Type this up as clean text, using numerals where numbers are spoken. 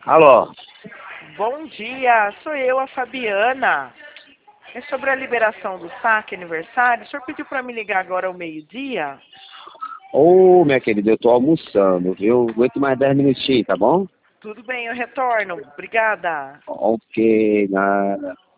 Alô? Bom dia, sou eu, a Fabiana. É sobre a liberação do saque aniversário. O senhor pediu para me ligar agora ao meio-dia? Ô, minha querida, eu tô almoçando, viu? Aguento mais 10 minutinhos, tá bom? Tudo bem, eu retorno. Obrigada. Ok, nada.